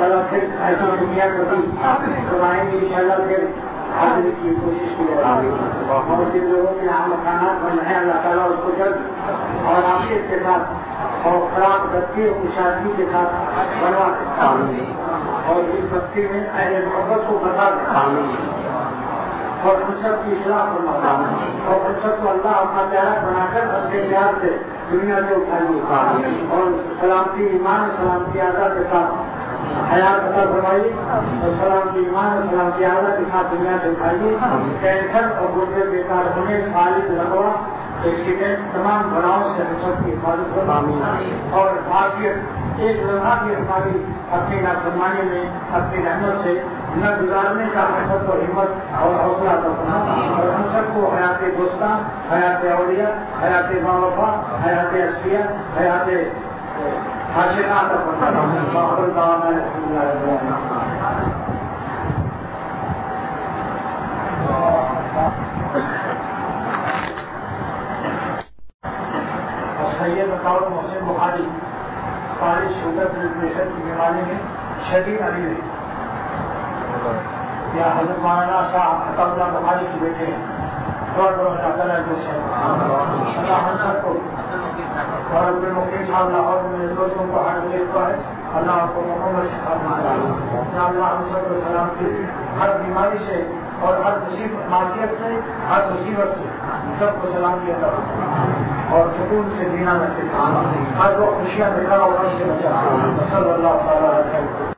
تعالیٰ پھر ایسا دنیا کبھی کرائیں گے انشاءاللہ، پھر حاضری کی کوشش کی جائے گی، اور جن لوگوں کے یہاں مکانات بن رہے ہیں اللہ تعالیٰ اس کو جلد اور عافیت کے ساتھ اور خراب بستی اور خوشحالی کے ساتھ بنوا دے، اور اس بستی میں اہل محبت کو بسا دے، اور ان سب کی اصلاح فرما، اور ان سب کو اللہ اپنا پیارا بنا کر اپنے پیار سے دنیا سے اٹھائیے، اور سلامتی ایمان سلامتی آزاد کے ساتھ حیات عطا فرمائیے، اور سلامتی ایمان اور سلامتی آزاد کے ساتھ دنیا سے اٹھائیے، کینسر اور گردے بیکار ہونے خالد رقبہ اس کے تمام بناؤں سے ہم سب کی حفاظت فرمائیے، اور معاشیت ایک لمحہ بھی ہماری اپنی نافرمانی میں اپنی رحمت سے نہ گزارنے کا ہم سب کو ہمت اور حوصلہ عطا فرمائے، اور ہم سب کو حیات دوستان، حیات اولیاء، حیات باوفا، حیات اصفیاء، حیات عاشقاں عطا فرمائے۔ باخبر دعوانا الحمدللہ رب العالمین۔ سید بطور محسن بخاری فارغ شوگر بلڈ پریشر کی بیماری میں شدید علی ہے، یا حضرت مولانا شاہ عطا اللہ بخاری کے بیٹے ہیں، اللہ تعالیٰ اللہ ہم سب کو اور اپنے مقیم صاحب لاہور میں دوستوں کو ہر دیکھتا ہے، اللہ آپ کو مکمل شفا دے، اللہ ہم سب کو سلامتی ہر بیماری سے اور ہر مصیبت معصیت سے، ہر مصیبت سے سب کو سلامتی عطا اور سکون سے جینا نصیب، ہر وہ خوشیاں دکھا اور سے بچا، صلی اللہ تعالیٰ علیہ وسلم۔